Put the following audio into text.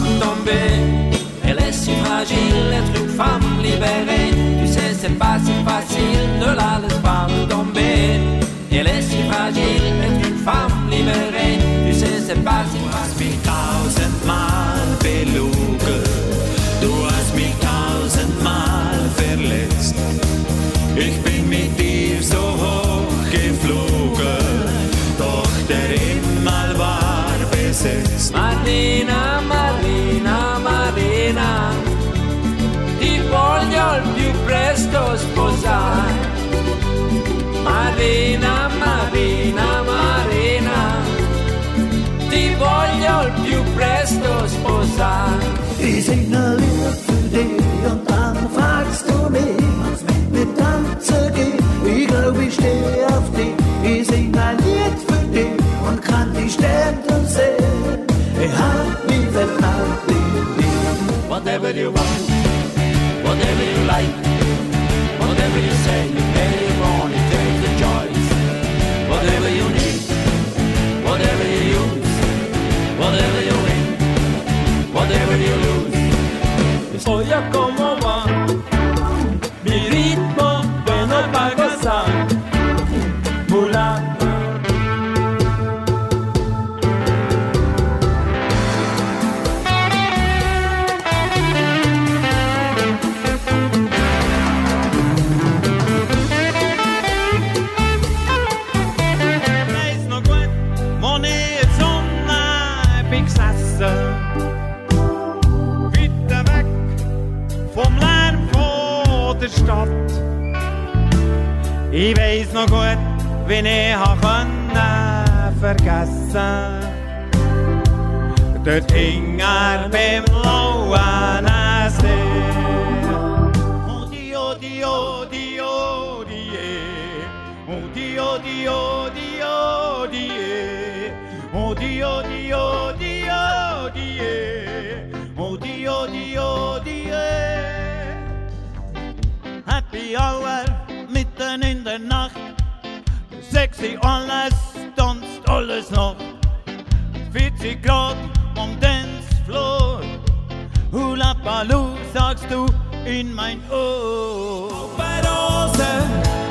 tomber. Elle est si fragile, être une femme libérée. Tu sais, c'est pas si facile, ne la laisse pas tomber. Elle est si fragile, être une femme libérée. Tu sais, c'est pas si facile. Du hast mich tausendmal belogen, du hast mich tausendmal verletzt. Ich bin mit dir so hoch geflogen, doch der Himmel war besetzt. Marina, Marina, Marina, ti voglio il più presto sposare. Marina, Marina, Marina, ti voglio il più presto sposare. Ich sing ein Lied für dich und dann fragst du mich, was mit mir tanzen geht. Ich glaub, ich steh auf dich. Ich sing ein Lied für dich und kann die Sterne sehen. Ich hab mich verliebt in dich. Whatever you want, whatever you like, whatever you say, anyone, take the choice. Whatever you need, whatever you use, whatever you win, whatever you lose. Oye como va, mi ritmo bueno pa' gozar, mulata. Stadt. Ich weiss noch gut, wie ich vergessen. Dort hing beim blauen See. Oh die, oh die, oh die, oh die, oh die, oh die, oh die, oh die, oh die, oh die, oh die, oh die, oh die, oh die, oh die. Happy Hour, mitten in der Nacht. Sexy alles, tanzt alles noch. 40 Grad am Dancefloor. Hula Baloo sagst du in mein Ohr. Operose.